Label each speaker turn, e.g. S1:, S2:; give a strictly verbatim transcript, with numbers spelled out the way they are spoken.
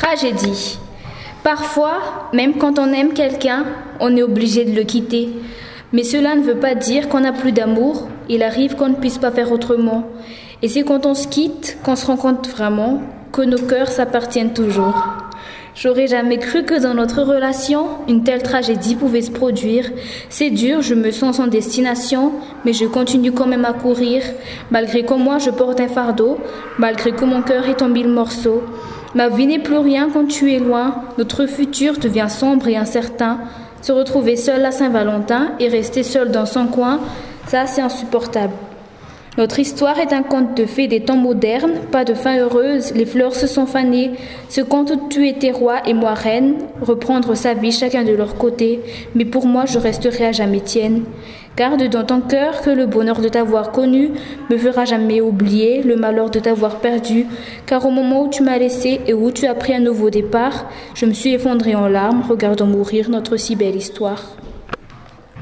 S1: Tragédie. Parfois, même quand on aime quelqu'un, on est obligé de le quitter. Mais cela ne veut pas dire qu'on n'a plus d'amour. Il arrive qu'on ne puisse pas faire autrement. Et c'est quand on se quitte qu'on se rend compte vraiment que nos cœurs s'appartiennent toujours. J'aurais jamais cru que dans notre relation, une telle tragédie pouvait se produire. C'est dur, je me sens sans destination, mais je continue quand même à courir, malgré que moi je porte un fardeau, malgré que mon cœur est en mille morceaux. Ma vie n'est plus rien quand tu es loin, notre futur devient sombre et incertain. Se retrouver seul à Saint-Valentin et rester seul dans son coin, ça c'est insupportable. Notre histoire est un conte de fées des temps modernes, pas de fin heureuse, les fleurs se sont fanées. Ce conte où tu étais roi et moi reine, reprendre sa vie chacun de leur côté, mais pour moi je resterai à jamais tienne. Garde dans ton cœur que le bonheur de t'avoir connu me fera jamais oublier le malheur de t'avoir perdu, car au moment où tu m'as laissé et où tu as pris un nouveau départ, je me suis effondrée en larmes, regardant mourir notre si belle histoire.